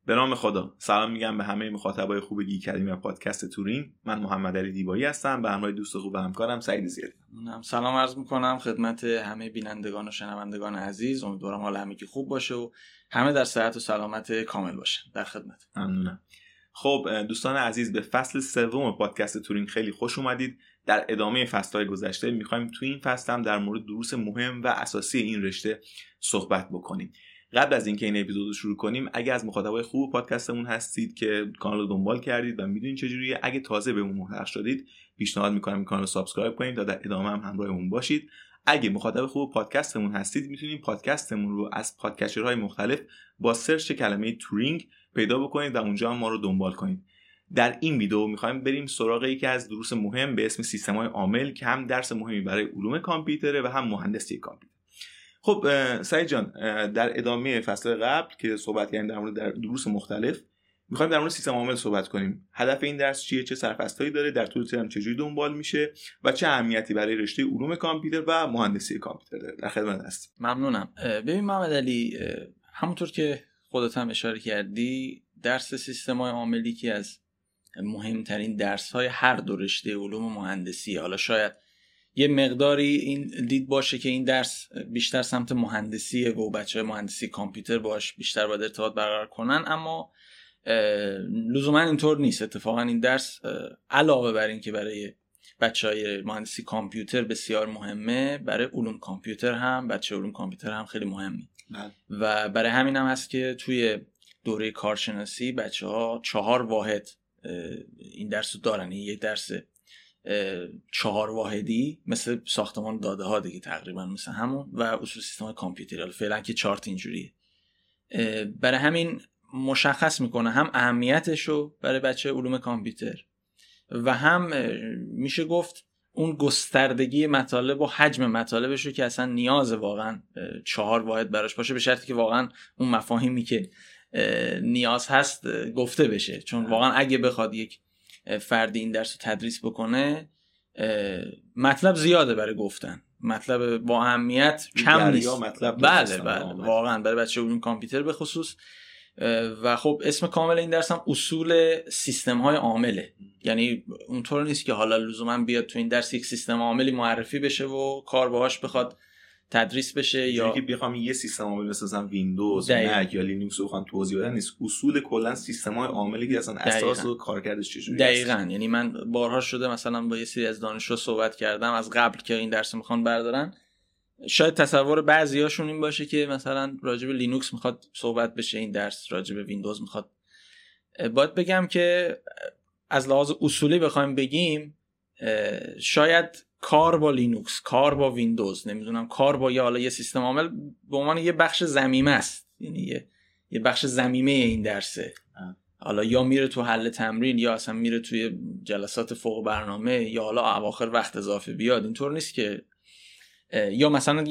به نام خدا. سلام میگم به همه مخاطبای خوب گیک اکادمی و پادکست تورین. من محمد علی دیبایی هستم، به همراه دوست خوب و همکارم سعید زیادی. سلام عرض میکنم خدمت همه بینندگان و شنوندگان عزیز. امیدوارم حال همگی خوب باشه و همه در صحت و سلامت کامل باشن. در خدمت. ممنونم. خب دوستان عزیز، به فصل سوم پادکست تورین خیلی خوش اومدید. در ادامه فصل‌های گذشته می‌خوایم تو این فصل هم در مورد دروس مهم و اساسی این رشته صحبت بکنیم. قبل از اینکه این اپیزود رو شروع کنیم، اگه از مخاطبای خوب پادکستمون هستید که کانال رو دنبال کردید و میدونید چجوریه، اگه تازه بهمون ملحق شدید پیشنهاد می‌کنم این کانال رو سابسکرایب کنید تا در ادامه هم همراهمون باشید. اگه مخاطب خوب پادکستمون هستید، میتونید پادکستمون رو از پادکسترهای مختلف با سرچ کلمه تورینگ پیدا بکنید و اونجا هم ما رو دنبال کنید. در این ویدیو می‌خوایم بریم سراغ یکی از دروس مهم به اسم سیستم‌های عامل که هم درس مهمی برای علوم کامپیوتره و هم مهندسی کامپیوتر. خب سعید جان، در ادامه فصل قبل که صحبت کردیم در مورد دروس مختلف، می‌خوایم در مورد سیستم عامل صحبت کنیم. هدف این درس چیه؟ چه سرفصلایی داره؟ در طول ترم چجوری دنبال میشه و چه اهمیتی برای رشته علوم کامپیوتر و مهندسی کامپیوتر داره؟ در خدمت هستم. ممنونم. ببین محمد علی، همونطور که خودت هم اشاره کردی، درس سیستم‌های عاملی که از مهمترین درس‌های هر دو رشته علوم مهندسی. حالا شاید یه مقداری این دید باشه که این درس بیشتر سمت مهندسیه و بچه‌های مهندسی کامپیوتر باش بیشتر باید ارتباط برقرار کنن، اما لزوما اینطور نیست. اتفاقا این درس علاوه بر این که برای بچه‌های مهندسی کامپیوتر بسیار مهمه، برای علوم کامپیوتر هم، بچه علوم کامپیوتر هم خیلی مهمه. و برای همین هم هست که توی دوره کارشناسی بچه‌ها 4 واحد این درس رو دارن. یه درس 4 واحدی مثل ساختمان داده ها دیگه، تقریبا مثل همون، و اصول سیستم کامپیوتری. فعلا که چارت اینجوریه. برای همین مشخص میکنه هم اهمیتشو برای بچه علوم کامپیوتر و هم میشه گفت اون گستردگی مطالب و حجم مطالبشو که اصلا نیاز واقعا 4 واحد براش باشه، به شرطی که واقعا اون مفاهیمی که نیاز هست گفته بشه. چون واقعا اگه بخواد یک فردی این درس رو تدریس بکنه، مطلب زیاده برای گفتن، مطلب با اهمیت کم نیست. بله واقعا برای بچه علوم کامپیوتر به خصوص. و خب اسم کامل این درس هم اصول سیستم های عامله. یعنی اونطور نیست که حالا لزوما بیاد تو این درس یک سیستم عاملی معرفی بشه و کار باهاش بخواد تدریس بشه، یا که بخوام یه سیستم عامل مثلا ویندوز، مک یا لینوکس رو بخوام توضیح بدم نیست. اصول کلا سیستم‌های عاملی که اصلا اساس و کارکردش چجوریه. دقیقاً. یعنی من بارها شده مثلا با یه سری از دانشجو صحبت کردم از قبل که این درس میخوان بردارن. شاید تصور بعضیاشون این باشه که مثلا راجع به لینوکس میخواد صحبت بشه این درس، راجع به ویندوز میخواد. باید بگم که از لحاظ اصولی بخوایم بگیم، شاید کار با لینوکس، کار با ویندوز، نمیدونم کار با یه سیستم عامل به عنوان یه بخش ضمیمه است. یعنی یه بخش ضمیمه این درسه. حالا یا میره تو حل تمرین، یا اصلا میره توی جلسات فوق برنامه، یا حالا اواخر وقت اضافه بیاد. اینطور نیست که یا مثلا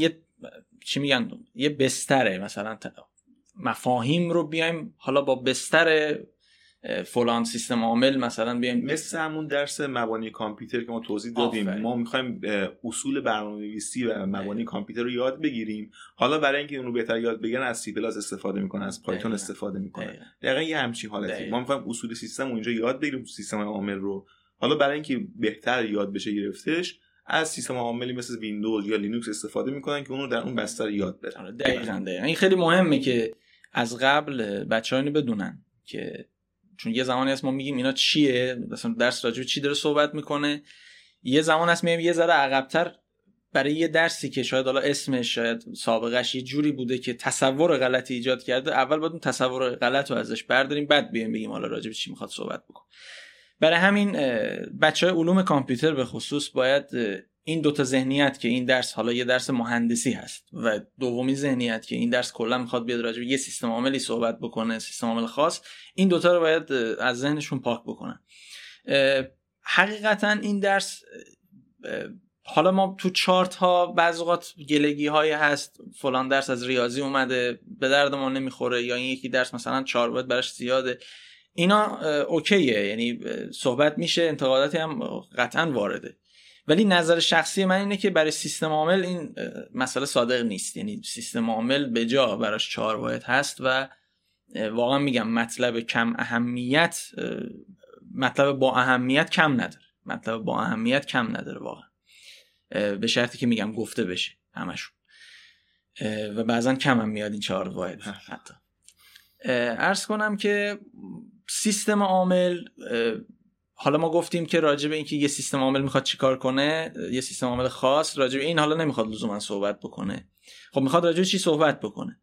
یه بستره، مثلا مفاهیم رو بیایم حالا با بستر فلان سیستم عامل مثلا بیایم، مثل همون درس مبانی کامپیوتر که ما توضیح دادیم. ما میخوایم اصول برنامه‌نویسی و مبانی کامپیوتر رو یاد بگیریم. حالا برای اینکه اون رو بهتر یاد بگیرن از سی پلاس استفاده میکنن، از پایتون استفاده میکنن. دقیقاً یه همچین حالتی. ما میخوایم اصول سیستم رو اینجا یاد بگیریم، سیستم عامل رو. حالا برای اینکه بهتر یاد بشه گرفتش، از سیستم عاملی مثل ویندوز یا لینوکس استفاده میکنن که اون رو در اون بستر یاد بگیرن. دقیقاً. این خیلی مهمه که از قبل بچه‌ها اینو بدونن، که چون یه زمانی هست ما میگیم اینا چیه، مثلا درس راجع به چی داره صحبت میکنه. یه زمان هست میگیم یه ذره عقب‌تر برای یه درسی که شاید حالا اسمش، شاید سابقش یه جوری بوده که تصور غلطی ایجاد کرده، اول باید اون تصور غلط رو ازش برداریم، بعد بیایم بگیم حالا راجع به چی میخواد صحبت بکنه. برای همین بچهای علوم کامپیوتر به خصوص باید این دوتا ذهنیت که این درس حالا یه درس مهندسی هست و دومی ذهنیت که این درس کلا میخواد بیاد راجع به یه سیستم عاملی صحبت بکنه، سیستم عامل خاص، این دوتا رو باید از ذهنشون پاک بکنن. حقیقتا این درس، حالا ما تو چارت ها بعضی اوقات گلگی های هست، فلان درس از ریاضی اومده به درد ما نمیخوره، یا این یکی درس مثلا 4 باید براش زیاده. اینا اوکیه، یعنی صحبت میشه، انتقاداتی هم قطعا وارده. ولی نظر شخصی من اینه که برای سیستم عامل این مسئله صادق نیست. یعنی سیستم عامل به جا براش 4 واحد هست و واقعا میگم مطلب کم اهمیت مطلب با اهمیت کم نداره واقعا، به شرطی که میگم گفته بشه همشون و بعضا کم هم میاد این 4 واحد. حتی عرض کنم که سیستم عامل، حالا ما گفتیم که راجع به اینکه یه سیستم عامل میخواد چیکار کنه، یه سیستم عامل خاص راجع به این حالا نمیخواد لزوما صحبت بکنه. خب میخواد راجع به چی صحبت بکنه؟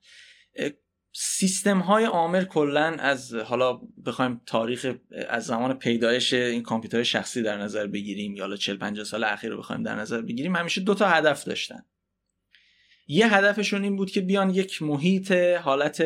سیستم های عامل کلن از، حالا بخوایم تاریخ از زمان پیدایش این کامپیوتر شخصی در نظر بگیریم یا حالا 40-50 سال اخیر رو بخوایم در نظر بگیریم، همیشه 2 تا هدف داشتن. یه هدفشون این بود که بیان یک محیط حالت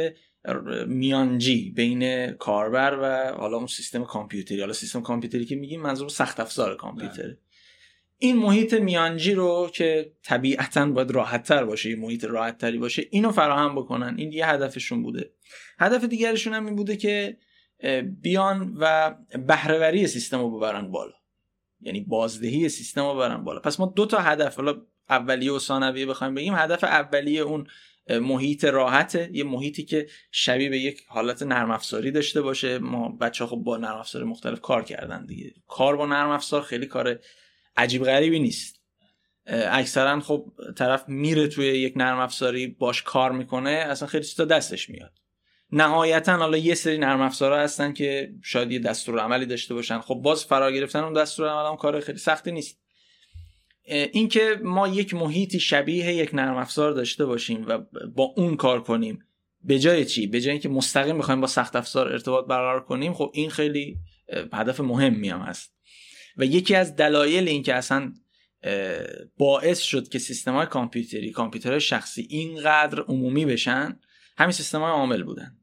میانجی بین کاربر و حالا اون سیستم کامپیوتری، حالا سیستم کامپیوتری که میگیم منظور سخت افزار کامپیوتره، این محیط میانجی رو که طبیعتاً باید راحت‌تر باشه، یه محیط راحت‌تری باشه، اینو فراهم بکنن. این یه هدفشون بوده. هدف دیگرشون هم این بوده که بیان و بهره‌وری سیستم رو ببرن بالا، یعنی بازدهی سیستم رو ببرن بالا. پس ما 2 تا هدف، حالا اولیه و ثانویه بخوایم بگیم، هدف اولیه اون محیط راحته، یه محیطی که شبیه به یک حالت نرم افزاری داشته باشه. ما بچه‌ها خب با نرم افزار مختلف کار کردن دیگه، کار با نرم افزار خیلی کار عجیب غریبی نیست. اکثرا خب طرف میره توی یک نرم افزاری باش کار میکنه، اصلا خیلی چیزا دستش میاد. نهایتا حالا یه سری نرم افزارها هستن که شاید یه دستورالعملی داشته باشن، خب باز فرا گرفتن اون دستورالعمل هم کار خیلی سختی نیست. این که ما یک محیطی شبیه یک نرم افزار داشته باشیم و با اون کار کنیم، به جای چی؟ به جای اینکه مستقیم بخوایم با سخت افزار ارتباط برقرار کنیم، خب این خیلی هدف مهمی هم هست. و یکی از دلایل این که اصلا باعث شد که سیستم‌های کامپیوتری، کامپیوترهای شخصی اینقدر عمومی بشن، همین سیستم‌های عامل بودن.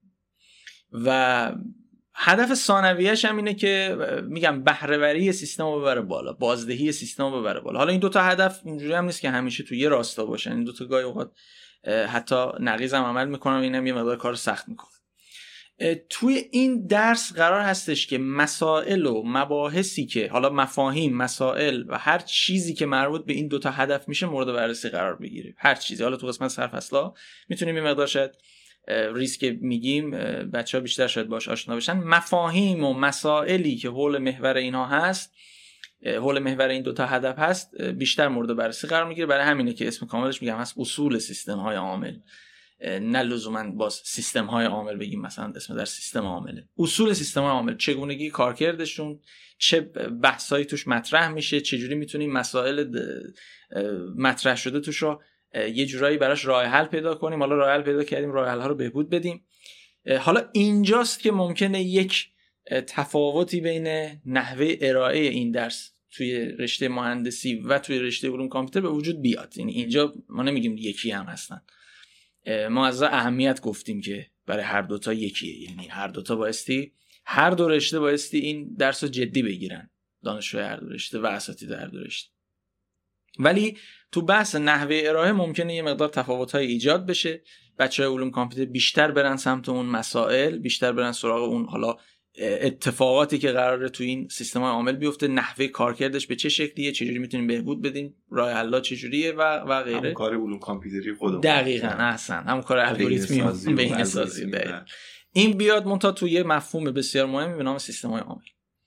و هدف ثانویه‌اش هم اینه که میگم بهره‌وری سیستم رو ببره بالا، بازدهی سیستم رو ببره بالا. حالا این 2 تا هدف اونجوری هم نیست که همیشه تو یه راستا باشن، این 2 تا گاهی اوقات حتی نقیض هم عمل میکنن و اینم یه مقدار کار سخت میکنه. توی این درس قرار هستش که مسائل و مباحثی که حالا مفاهیم، مسائل و هر چیزی که مربوط به این 2 تا هدف میشه مورد بررسی قرار بگیره. هر چیزی، حالا تو قسمت سرفصلا میتونیم این مقدار شاید ریسک میگیم بچه‌ها بیشتر شاید باش آشنا بشن. مفاهیم و مسائلی که حول محور اینها هست، حول محور این 2 تا هدف هست، بیشتر مورد بررسی قرار میگیره. برای همینه که اسم کاملش میگم هست اصول سیستم های عامل، نه لزوما باز سیستم های عامل بگیم مثلا اسم در سیستم عامله. اصول سیستم های عامل، چگونگی کارکردشون، چه بحثایی توش مطرح میشه، چجوری میتونیم مسائل مطرح شده توش رو یه جورایی براش راه حل پیدا کنیم. حالا راه حل پیدا کردیم، راه حل ها رو بهبود بدیم. حالا اینجاست که ممکنه یک تفاوتی بین نحوه ارائه این درس توی رشته مهندسی و توی رشته علوم کامپیوتر به وجود بیاد. یعنی اینجا ما نمیگیم یکی هم هستن، ما از اهمیت گفتیم که برای هر 2 تا یکیه، یعنی هر 2 تا بایستی، هر 2 رشته بایستی این درس رو جدی بگیرن، دانشجوی هر 2 رشته و اساتید هر 2 رشته. ولی تو بحث نحوه ارائه ممکنه یه مقدار تفاوت‌های ایجاد بشه. بچه‌های علوم کامپیوتر بیشتر برن سمت اون مسائل، بیشتر برن سراغ اون حالا اتفاقاتی که قراره تو این سیستم‌های عامل بیفته، نحوه کارکردش به چه شکلیه، چجوری میتونیم بهبود بدیم، راه حل‌ها چجوریه و غیره. همون کار علوم کامپیوتری خودمون دقیقاً احسن، همون کار الگوریتمی و بهینه‌سازی. این بیاد منتها تو یه مفهوم بسیار مهمی به نام سیستم‌های عامل.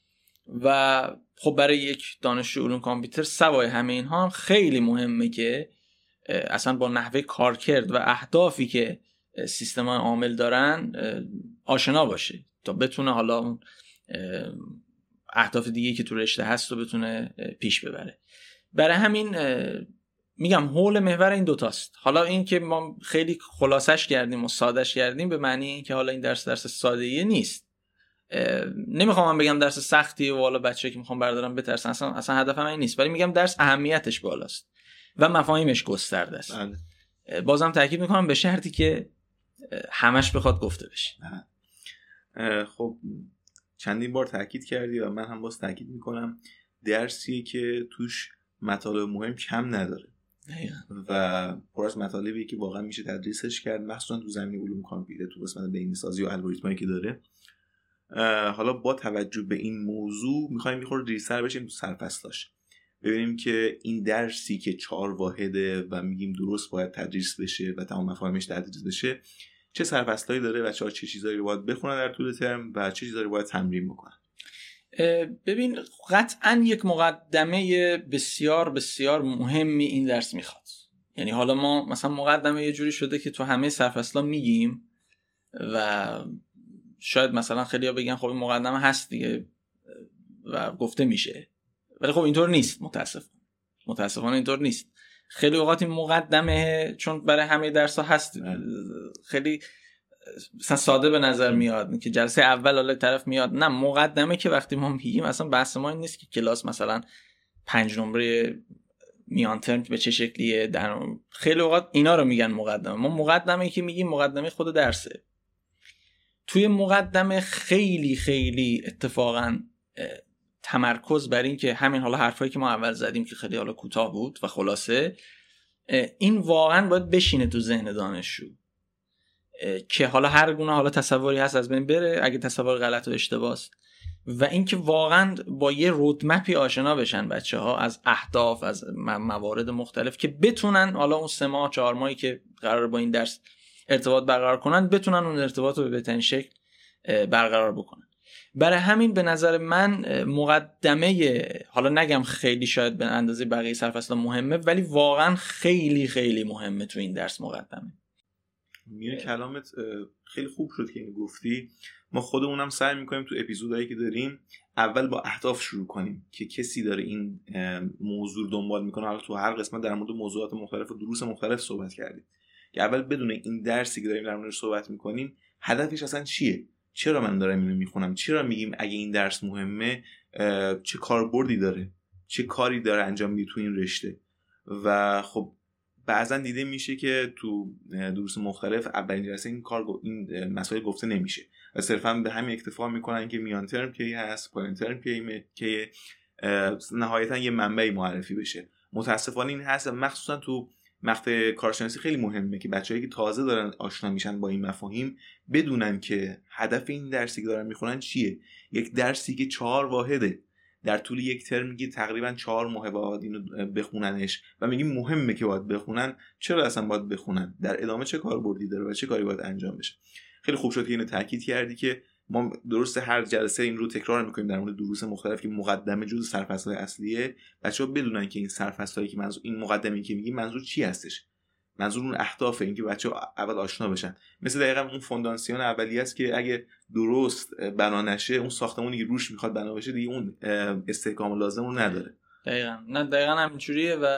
و خب برای یک دانشجو علوم کامپیوتر سوای همه اینها هم خیلی مهمه که اصلا با نحوه کارکرد و اهدافی که سیستم‌های عامل دارن آشنا باشه تا بتونه حالا اون اهداف دیگه که تو رشته هست رو بتونه پیش ببره. برای همین میگم حول محور این 2 تاست. حالا این که ما خیلی خلاصش کردیم و سادهش کردیم به معنی این که حالا این درس ساده‌ای نیست. نمیخوام من بگم درس سختیه و حالا بچه‌ها که میخوام بردارم بترسن، اصلا هدفم این نیست، ولی میگم درس اهمیتش بالاست و مفاهیمش گسترده است. بازم تاکید میکنم به شرطی که همش بخواد گفته بشه. خب چندین بار تاکید کردی و من هم باز تاکید میکنم، درسیه که توش مطالب مهم کم نداره و پر از مطالبی که واقعا میشه تدریسش کرد، مخصوصا تو زمینه علوم کامپیوتر تو قسمت بهینه‌سازی و الگوریتمایی که داره. حالا با توجه به این موضوع میخوایم یه خورده ریزتر بشیم تو سرفصلاش، ببینیم که این درسی که 4 واحده و میگیم درست باید تدریس بشه و تمام مفاهیمش تدریس بشه چه سرفصلایی داره، بچه‌ها چه چیزایی رو باید بخونن در طول ترم و چه چیزایی رو باید تمرین بکنن؟ ببین قطعا یک مقدمه بسیار بسیار مهمی این درس میخواد. یعنی حالا ما مثلا مقدمه یه جوری شده که تو همه سرفصلا میگیم و شاید مثلا خیلی‌ها بگن خب این مقدمه هست دیگه و گفته میشه، ولی خب اینطور نیست. متاسفانه اینطور نیست. خیلی اوقات این مقدمه چون برای همه درس‌ها هست خیلی مثلا ساده به نظر میاد که جلسه اول حالا طرف میاد. نه، مقدمه که وقتی ما میگیم اصلا بحث ما این نیست که کلاس مثلا 5 نمره میان ترم به چه شکلیه. در خیلی اوقات اینا رو میگن مقدمه. ما مقدمه که میگیم مقدمه خود درسه. توی مقدمه خیلی خیلی اتفاقا تمرکز بر این که همین حالا حرفایی که ما اول زدیم که خیلی حالا کوتاه بود و خلاصه، این واقعا باید بشینه تو ذهن دانشجو که حالا هر گونه حالا تصوری هست از بین بره اگه تصور غلط و اشتباهه، و اینکه واقعا با یه رودمپی آشنا بشن بچه‌ها از اهداف، از موارد مختلف که بتونن حالا اون 3 ماه 4 ماهی که قراره با این درس ارتباط برقرار کنن بتونن اون ارتباط رو به بهترین شکل برقرار بکنن. برای همین به نظر من مقدمه، حالا نگم خیلی شاید به اندازه بقیه سرفصل مهمه، ولی واقعا خیلی خیلی مهمه تو این درس مقدمه. میره کلامت خیلی خوب شد که اینو گفتی. ما خودمونم سعی میکنیم تو اپیزودایی که داریم اول با اهداف شروع کنیم که کسی داره این موضوع دنبال میکنه. حالا تو هر قسمت در مورد موضوعات مختلف و دروس مختلف صحبت کردیم که اول بدونه این درسی که داریم در موردش صحبت میکنیم هدفش اصلا چیه، چرا من دارم اینو میخونم، چرا میگیم اگه این درس مهمه، چه کاربردی داره، چه کاری داره انجام میده تو این رشته. و خب بعضا دیده میشه که تو دروس مختلف اولین جلسه این مسائل گفته نمیشه و صرفا به همین اکتفا میکنن که میان ترم کی هست، پایان ترم کی، نهایتا یه منبعی معرفی بشه. متاسفانه این هست، مخصوصا تو مقطع کارشناسی خیلی مهمه که بچه‌هایی که تازه دارن آشنا میشن با این مفاهیم بدونن که هدف این درسی که دارن میخونن چیه. یک درسی که 4 واحده در طول یک ترم میگی تقریبا 4 ماه باید اینو بخوننش و میگیم مهمه که باید بخونن. چرا اصلا باید بخونن؟ در ادامه چه کاربردی داره و چه کاری باید انجام بشه؟ خیلی خوب شد که اینو تاکید کردی که ما درسته هر جلسه این رو تکرار میکنیم در مورد دروس مختلف که مقدمه جزء سرفصل‌های اصلیه. بچه‌ها بدونن که این سرفصل‌هایی که منظور این مقدمه‌ای که میگیم منظور چی هستش، منظور اون اهدافه، این که بچه‌ها اول آشنا بشن. مثل دقیقاً اون فونداسیون اولیه است که اگه درست بنا نشه اون ساختمونی که روش میخواد بنا بشه دیگه اون استحکام لازم رو نداره. دقیقاً همینجوریه. و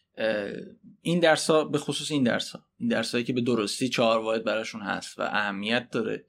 این درس‌ها به خصوص این درسایی که به درستی 4 واحد براشون هست و اهمیت داره،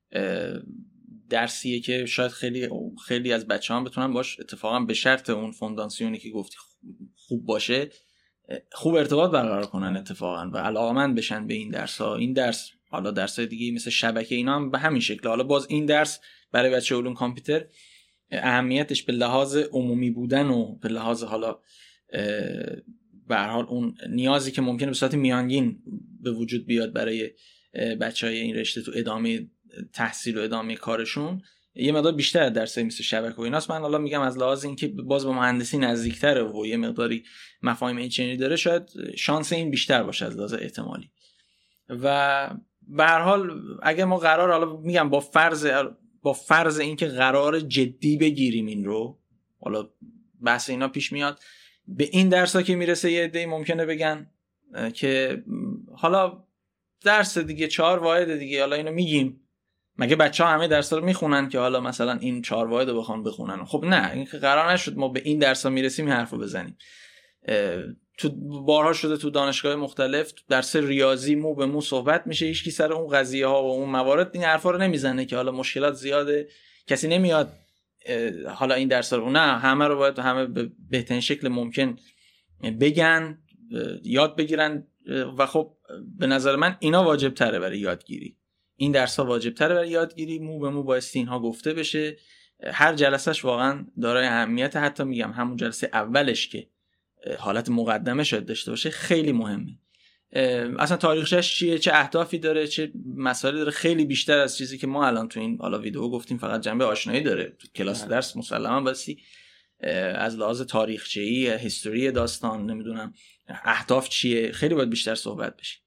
درسیه که شاید خیلی از بچه‌ها بتونن باش اتفاقا به شرط اون فونداسیونی که گفتی خوب باشه خوب ارتباط برقرار کنن اتفاقا و علاقه‌مند بشن به این درس‌ها. این درس حالا درس‌های دیگه مثل شبکه اینا هم به همین شکل. حالا باز این درس برای بچه علوم کامپیوتر اهمیتش به لحاظ عمومی بودن و به لحاظ حالا به هر حال اون نیازی که ممکنه به صورت میانگین به وجود بیاد برای بچهای این رشته تو ادامه تحصیل و ادامه کارشون یه مقدار بیشتر از درسای مثل شبکه و ایناست. من حالا میگم از لحاظ اینکه باز به مهندسی نزدیک‌تره و یه مقداری مفاهیم این داره شاید شانس این بیشتر باشه از لحاظ احتمالی. و به هر حال اگه ما قرار حالا میگم با فرض اینکه قرار جدی بگیریم این رو، حالا بحث اینا پیش میاد به این درس‌ها که میرسه یه عده‌ای ممکنه بگن که حالا درس دیگه 4 واحد دیگه، حالا اینو میگیم مگه بچه‌ها همه درس‌ها رو میخونن که حالا مثلا این 4 واحد رو بخوان بخونن؟ خب نه، این که قرار نشد ما به این درس‌ها میرسیم این حرفو بزنیم. تو بارها شده تو دانشگاه مختلف درس ریاضی مو به مو صحبت میشه، هیچ کی سر اون قضیه ها و اون موارد این حرفا رو نمیزنه که حالا مشکلات زیاده، کسی نمیاد حالا این درس رو، نه همه رو باید همه به بهترین شکل ممکن بگن، یاد بگیرن. و خب به نظر من اینا واجب تره برای یادگیری، این درس ها واجب تره برای یادگیری، مو به مو بایستی اینها گفته بشه. هر جلسهش واقعا دارای اهمیت، حتی میگم همون جلسه اولش که حالت مقدمه شاید داشته باشه خیلی مهمه. اصلا تاریخش چیه، چه اهدافی داره، چه مسائلی داره، خیلی بیشتر از چیزی که ما الان تو این حالا ویدیو گفتیم فقط جنبه آشنایی داره. تو کلاس درس مسلما بسی از لحاظ تاریخچه‌ای، هیستوری داستان، نمیدونم اهداف چیه، خیلی باید بیشتر صحبت بشه.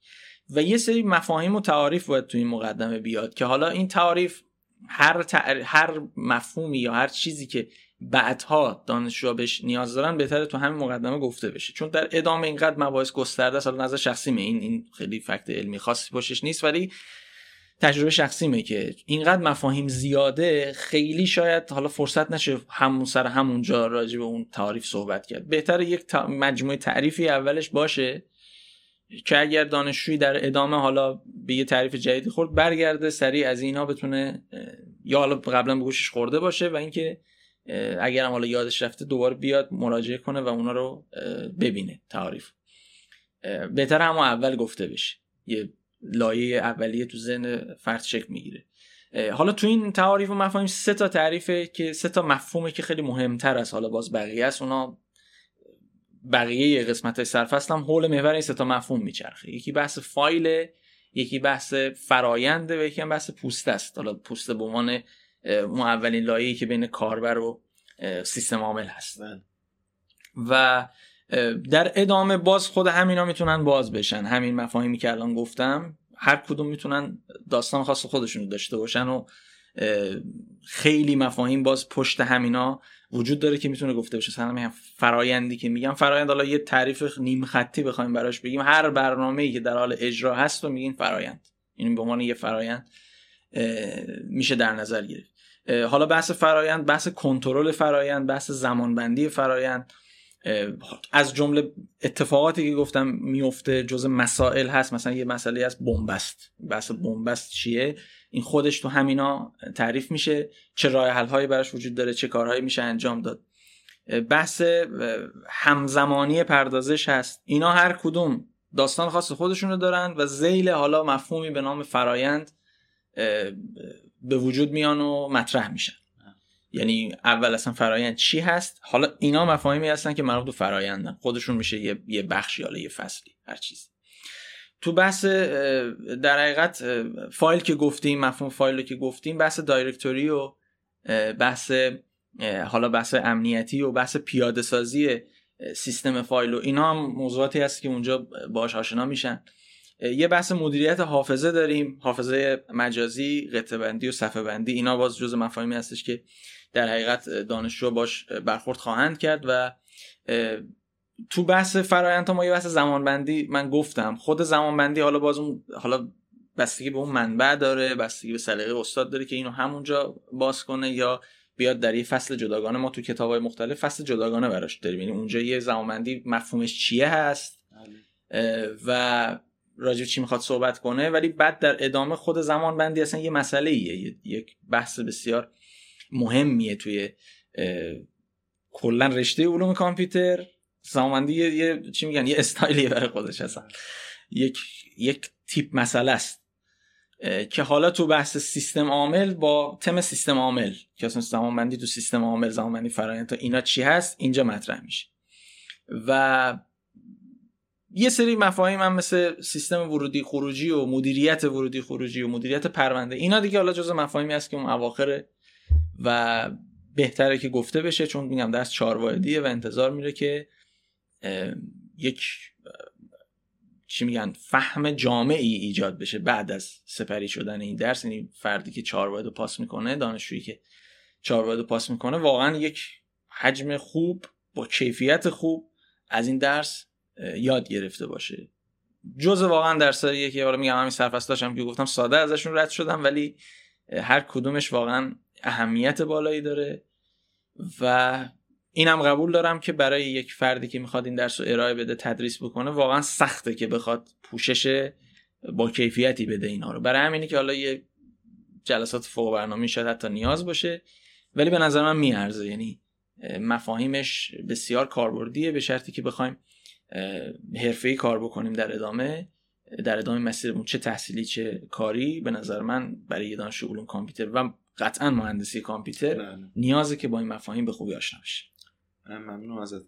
و یه سری مفاهیم و تعاریف باید تو این مقدمه بیاد که حالا این تعاریف هر مفهومی یا هر چیزی که بعدها دانشجوها بهش نیاز دارن بهتره تو همین مقدمه گفته بشه، چون در ادامه اینقدر مباحث گسترده است. حالا نظر شخصیمه، این خیلی فکت علمی خاصی پشتش نیست، ولی تجربه شخصیمه که اینقدر مفاهیم زیاده خیلی شاید حالا فرصت نشه همون سر همونجا راجع به اون تعریف صحبت کرد. بهتره یک مجموعه تعریفی اولش باشه که اگر دانشجویی در ادامه حالا به یه تعریف جدیدی خورد برگرده سریع از اینا بتونه یا حالا قبلا به گوشش خورده باشه و اینکه اگر هم حالا یادش رفته دوباره بیاد مراجعه کنه و اونا رو ببینه. تعریف بهتره همون اول گفته بشه، یه لایه اولیه تو ذهن فرد شکل میگیره. حالا تو این تعریف و مفاهیم 3 تا تعریفه که 3 تا مفهومه که خیلی مهمتر است. حالا باز بقیه است، اونا بقیه قسمت‌های سرفصل هم حول محور این 3 تا مفهوم میچرخه. یکی بحث فایل، یکی بحث فراینده و یکی هم بحث پوست است. حالا پوست به عنوان اون اولین لایه‌ای که بین کاربر و سیستم عامل هست. و در ادامه باز خود همینا میتونن باز بشن. همین مفاهیمی که الان گفتم هر کدوم میتونن داستان خاص خودشون رو داشته باشن و خیلی مفاهیم باز پشت همینا وجود داره که میتونه گفته بشه. مثلا فرایندی که میگم، فرایند حالا یه تعریف نیم خطی بخوایم براش بگیم، هر برنامه‌ای که در حال اجرا هست رو میگین فرایند. این به عنوان یه فرایند میشه در نظر گرفت. حالا بحث فرایند، بحث کنترل فرایند، بحث زمانبندی فرایند، از جمله اتفاقاتی که گفتم میفته جزء مسائل هست. مثلا یه مسئله از بنبست، بحث بنبست چیه، این خودش تو همینا تعریف میشه، چه راه حل هایی براش وجود داره، چه کارهایی میشه انجام داد. بحث همزمانی پردازش هست. اینا هر کدوم داستان خاص خودشونو دارن و ذیل حالا مفهومی به نام فرایند به وجود میان و مطرح میشن. یعنی اول اصلا فرایند چی هست، حالا اینا مفاهیمی هستن که مربوط به فرایندن، خودشون میشه یه بخشی، حالا یه فصلی، هر چیز. تو بحث در حقیقت فایل که گفتیم، مفهوم فایل رو که گفتیم، بحث دایرکتوری و بحث حالا بحث امنیتی و بحث پیاده سازی سیستم فایل و اینا هم موضوعاتی هست که اونجا باهاش آشنا میشن. یه بحث مدیریت حافظه داریم، حافظه مجازی، قطعه بندی و صفحه بندی. اینا باز جزء مفاهیمی هستش که در حقیقت دانشجو باش برخورد خواهند کرد. و تو بحث فرآیند ما یه بحث زمانبندی من گفتم. خود زمانبندی حالا باز اون حالا بستگی به اون منبع داره، بستگی به سلیقه استاد داره که اینو همونجا باز کنه یا بیاد در یه فصل جداگانه. ما تو کتاب‌های مختلف فصل جداگانه براش داریم، یعنی اونجا یه زمانبندی مفهومش چیه هست و راجع چی میخواد صحبت کنه، ولی بعد در ادامه خود زمانبندی اصلا یه مسئله‌ایه، یک بحث بسیار مهمیه توی کلا رشته علوم کامپیوتر. زمانبندی یه چی میگن، یه استایلیه برای خودش، اصلا یک تیپ مسئله است که حالا تو بحث سیستم عامل با تم سیستم عامل که اصلا زمانبندی تو سیستم عامل، زمانبندی فرآیند، تا اینا چی هست اینجا مطرح میشه. و یه سری مفاهیم هم مثل سیستم ورودی خروجی و مدیریت ورودی خروجی و مدیریت پرونده، اینا دیگه حالا جزء مفاهیمی هست که اون اواخره و بهتره که گفته بشه، چون میگم درس 4 واحدیه و انتظار میره که یک چی میگن فهم جامعی ایجاد بشه بعد از سپری شدن این درس. یعنی فردی که 4 واحد رو پاس میکنه، دانشجویی که 4 واحد رو پاس میکنه، واقعا یک حجم خوب با کیفیت خوب از این درس یاد گرفته باشه. جزء واقعا درساییه که حالا میگم همین سرفصلاش هم که گفتم ساده ازشون رد شدم، ولی هر کدومش واقعا اهمیت بالایی داره و اینم قبول دارم که برای یک فردی که میخواد این درس رو ارائه بده، تدریس بکنه، واقعا سخته که بخواد پوشش با کیفیتی بده اینا رو. برای همینه که حالا یه جلسات فوق برنامه‌ای شاید حتی نیاز باشه، ولی به نظر من میارزه. یعنی مفاهیمش بسیار کاربردیه، به شرطی که بخوایم حرفه‌ای کار بکنیم در ادامه مسیرمون، چه تحصیلی چه کاری. به نظر من برای دانشجو علوم کامپیوتر و قطعا مهندسی کامپیوتر نیازه که با این مفاهیم به خوبی آشنا بشه. ممنونم ازت.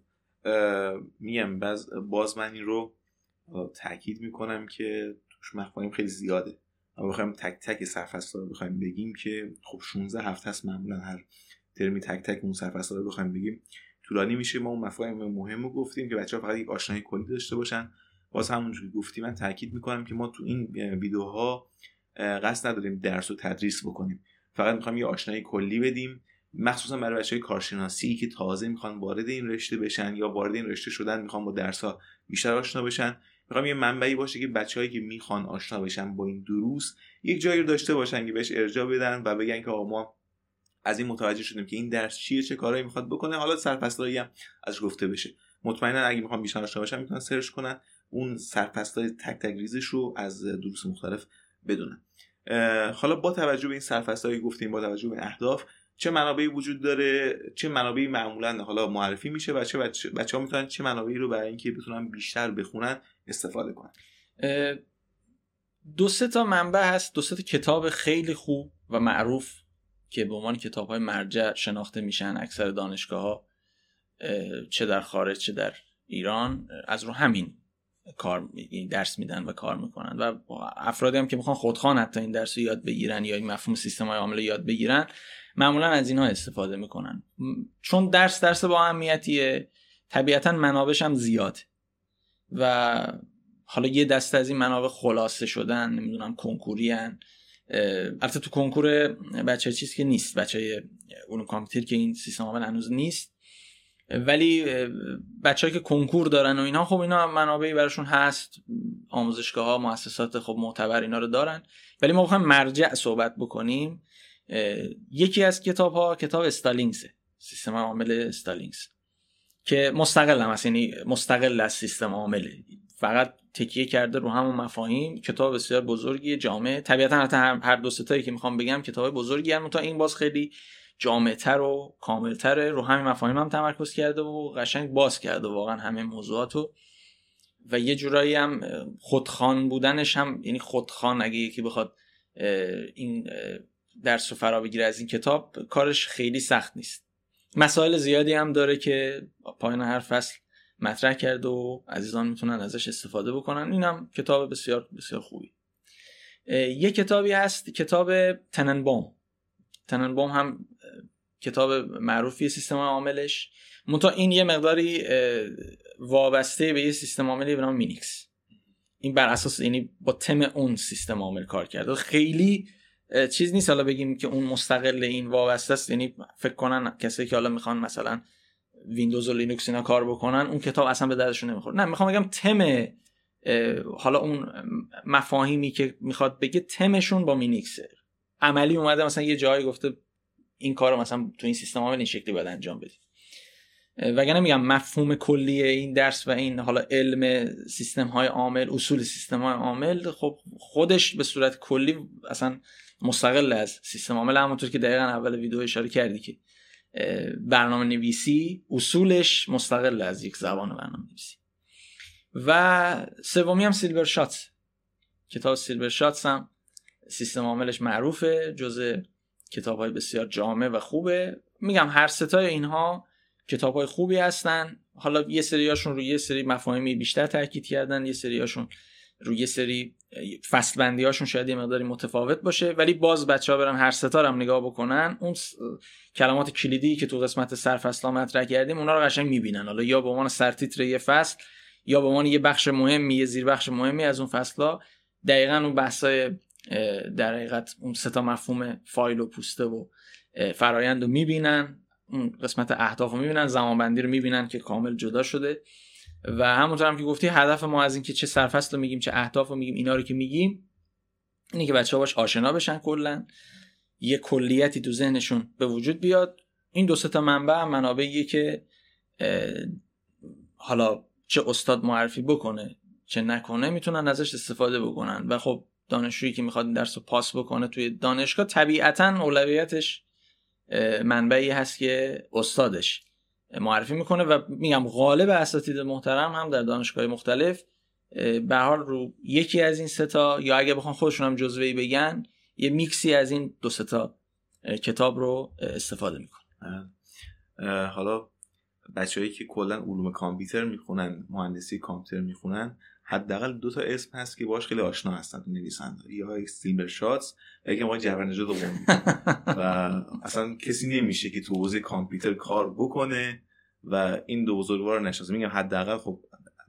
میگم باز من این رو تاکید میکنم که توش مفاهیم خیلی زیاده. ما بخوایم تک تک سرفصل رو بخوایم بگیم که خب 16 هفته است، معمولا هر ترمی تک تک اون سرفصل رو بخوایم بگیم طولانی میشه. ما اون مفاهیم مهم رو گفتیم که بچه‌ها فقط یک آشنایی کلی داشته باشن باز همونجوری گفتی من تاکید میکنم که ما تو این ویدیوها قصد نداریم درس و تدریس بکنیم، فقط میخوایم یه آشنایی کلی بدیم، مخصوصا برای بچهای کارشناسی که تازه میخوان وارد این رشته بشن یا وارد این رشته شدن، میخوان با درس‌ها بیشتر آشنا بشن. میخوام یه منبعی باشه که بچه‌هایی که میخوان آشنا بشن با این دروس یک جایی رو داشته باشن که بهش ارجاع بدن و بگن که آقا ما از این متوجه شدیم که این درس چیه، چه کارهایی میخواد بکنه، حالا سرفصلایی هم ازش گفته بشه. مطمئنا اگه میخوام بیشتر آشنا بشن میتونن سرچ کنن اون سرفصلای تک تک ریزش رو از دروس مختلف بدونن. حالا با توجه به این سرفصلایی گفتیم، با توجه به اهداف، چه منابعی وجود داره، چه منابعی معمولا حالا معرفی میشه و چه بچه‌ها میتونن چه منابعی رو برای اینکه بتونن بیشتر بخونن استفاده کنن؟ 2-3 تا منبع هست، 2-3 تا کتاب خیلی خوب و معروف که به عنوان کتاب‌های مرجع شناخته میشن اکثر دانشگاه‌ها، چه در خارج چه در ایران، از رو همین کار درس میدن و کار میکنن و افرادی هم که میخوان خودخوان حتی این درس رو یاد بگیرن یا این مفهوم سیستم‌های عامل یاد بگیرن معمولا از اینها استفاده میکنن. چون درس با اهمیتیه، طبیعتا منابعش هم زیاد و حالا یه دسته از این منابع خلاصه شدن، نمیدونم کنکوری ان، البته تو کنکور بچه چیز که نیست، بچه علوم کامپیوتر که این سیستم عامل هنوز نیست، ولی بچه‌ای که کنکور دارن و اینا خب اینا منابعی براشون هست، آموزشگاه‌ها، مؤسسات خب معتبر اینا رو دارن. ولی ما بخوایم مرجع صحبت بکنیم، یکی از کتاب استالینگز، سیستم عامل استالینگز که مستقل هم هست، یعنی مستقل از سیستم عامله، فقط تکیه کرده رو همون مفاهیم. کتاب بسیار بزرگیه، جامع. طبیعتا هر 2-3 تایی که میخوام بگم کتاب بزرگی هستن، تا این باز خیلی جامع‌تر و کامل‌تر رو همین مفاهیم هم تمرکز کرده و قشنگ باز کرده واقعا همه موضوعاتو و یه جورایی هم خودخوان بودنش هم، یعنی خودخوان اگه یکی بخواد این درس رو فرا بگیره از این کتاب کارش خیلی سخت نیست. مسائل زیادی هم داره که پایان هر فصل مطرح کرده و عزیزان میتونن ازش استفاده بکنن. اینم کتاب بسیار بسیار خوبی. یه کتابی هست، کتاب تننبوم هم کتاب معروفی سیستم عاملش، منتها این یه مقداری وابسته به یه سیستم عاملی به نام مینیکس. این بر اساس یعنی با تم اون سیستم عامل کار کرده، خیلی چیز نیست حالا بگیم که اون مستقل این وابسته است. یعنی فکر کنن کسایی که حالا میخوان مثلا ویندوز و لینوکس اینا کار بکنن اون کتاب اصلا به دردشون نمیخوره. نه، میخوام بگم تم حالا اون مفاهیمی که میخواد بگه تمشون با مینیکسه. عملی اومده مثلا یه جایی گفته این کارو مثلا تو این سیستم عامل این شکلی باید انجام بدید. وگرنه میگم مفهوم کلی این درس و این حالا علم سیستم های عامل، اصول سیستم های عامل، خب خودش به صورت کلی اصلا مستقل از سیستم عامل، همونطور که دقیقاً اول ویدیو اشاره کردی که برنامه نویسی اصولش مستقل از یک زبان برنامه نویسی. و سومی هم سیلور شاتس، کتاب سیلور شاتس هم سیستم عاملش معروفه، جزء کتاب‌های بسیار جامع و خوبه. میگم هر ستای اینها کتاب‌های خوبی هستن. حالا یه سریاشون روی یه سری مفاهیمی بیشتر تاکید کردن، یه سریاشون روی یه سری فصل بندی‌هاشون شاید یه مقداری متفاوت باشه، ولی باز بچه‌ها برن هر ستا رو هم نگاه بکنن، اون کلمات کلیدی که تو قسمت سرفصل‌ها مطرح کردیم اونا رو قشنگ می‌بینن، حالا یا به عنوان سرتیتر یه فصل یا به عنوان یه بخش مهمی، یه زیربخش مهمی از اون فصل‌ها. دقیقاً اون بحث‌های در حقیقت اون سه تا مفهوم فایل و پوسته و فرآیند رو می‌بینن، اون قسمت اهداف رو می‌بینن، زمانبندی رو می‌بینن که کامل جدا شده. و همونطور هم که گفتی هدف ما از این که چه سرفصل رو میگیم چه اهداف رو میگیم، اینا رو که میگیم اینه که بچه‌ها باش آشنا بشن، کلا یه کلیتی تو ذهنشون به وجود بیاد. این 2-3 تا منابعیه که حالا چه استاد معرفی بکنه چه نکنه میتونن ازش استفاده بکنن. و خب دانشجویی که میخواد این درس رو پاس بکنه توی دانشگاه طبیعتاً اولویتش منبعی هست که استادش معرفی میکنه. و میگم غالب اساتید محترم هم در دانشگاه مختلف به حال رو یکی از این سه تا، یا اگه بخوام خودشون هم جزوه‌ای بگن، یه میکسی از این 2-3 تا کتاب رو استفاده میکنن. حالا بچه‌هایی که کلا علوم کامپیوتر میخونن، مهندسی کامپیوتر میخونن، حداقل 2 تا اسم هست که باهاش خیلی آشنا هستن نویسنده، یا سیلور شاتس یا اینکه ما جبرنژاد قومی و اصلا کسی نمیشه که تو حوزه کامپیوتر کار بکنه و این دو بزرگوار رو نشناسه. میگم حداقل خب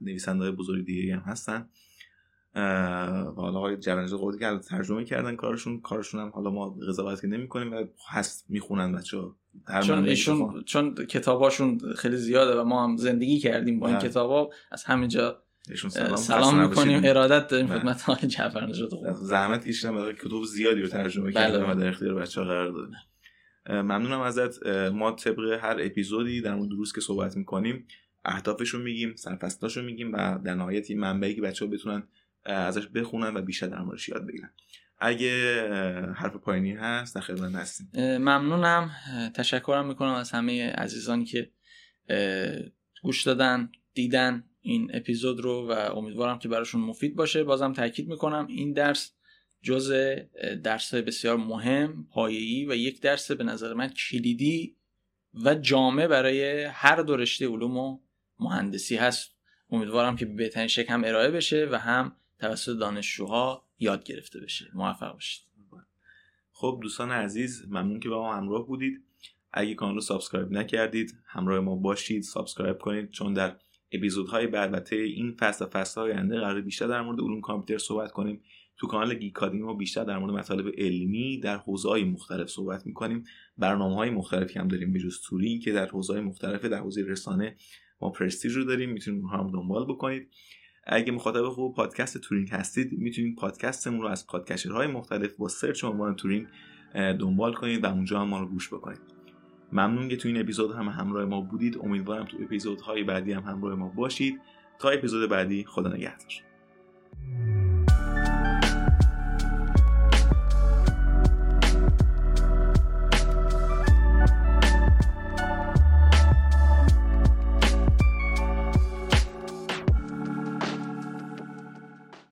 نویسنده‌های بزرگ دیگه هم هستن. حالا آقای جوانجو قولی که ترجمه کردن کارشون هم حالا ما قضاوت نمی‌کنیم و هست میخونن بچه‌ها، چون کتاباشون خیلی زیاده و ما هم زندگی کردیم با این کتابا، از همینجا سلام میکنیم، ارادت داریم خدمت آقای جعفرنژاد قولی. زحمت کشیدن کتاب زیادی رو ترجمه کردن و در اختیار بچه‌ها قرار دادن. ممنونم ازت. ما طبق هر اپیزودی در مورد دروس که صحبت میکنیم اهدافشو میگیم، سرفصلاشو میگیم و در نهایت منبعی که بچه‌ها بتونن ازش بخونن و بیشتر در موردش یاد بگیرن. اگه حرف پایانی هست در خدمت هستیم. ممنونم، تشکرم میکنم از همه عزیزانی که گوش دادن، دیدن این اپیزود رو و امیدوارم که براشون مفید باشه. بازم تاکید میکنم این درس جزء درس‌های بسیار مهم، پایه‌ای و یک درس به نظر من کلیدی و جامع برای هر دو رشته علوم و مهندسی هست. امیدوارم که به بهترین شکل هم ارائه بشه و هم توسط دانشجوها یاد گرفته بشه. موفق باشید. خب دوستان عزیز، ممنون که با ما همراه بودید. اگه کانال رو سابسکرایب نکردید همراه ما باشید، سابسکرایب کنید، چون در اپیزودهای بعد و طی این فصل و فصل‌های آینده قرار بیشتر در مورد علوم کامپیوتر صحبت کنیم. تو کانال گیکادمی ما بیشتر در مورد مطالب علمی در حوزه‌های مختلف صحبت می‌کنیم. برنامه‌های مختلفی هم داریم بجز تورینگ که در حوزه‌های مختلف، در حوزه رسانه ما پرستیژ رو داریم، میتونید اونها هم دنبال بکنید. اگه مخاطب خوب پادکست تورینگ هستید میتونید پادکستمون رو از پادکسترهای مختلف با سرچ عنوان تورینگ دنبال کنید و اونجا هم ما رو گوش بکنید. ممنون که تو این اپیزود هم همراه ما بودید. امیدوارم تو اپیزودهای بعدی هم همراه ما باشید. تا اپیزود بعدی، خدا نگهدار.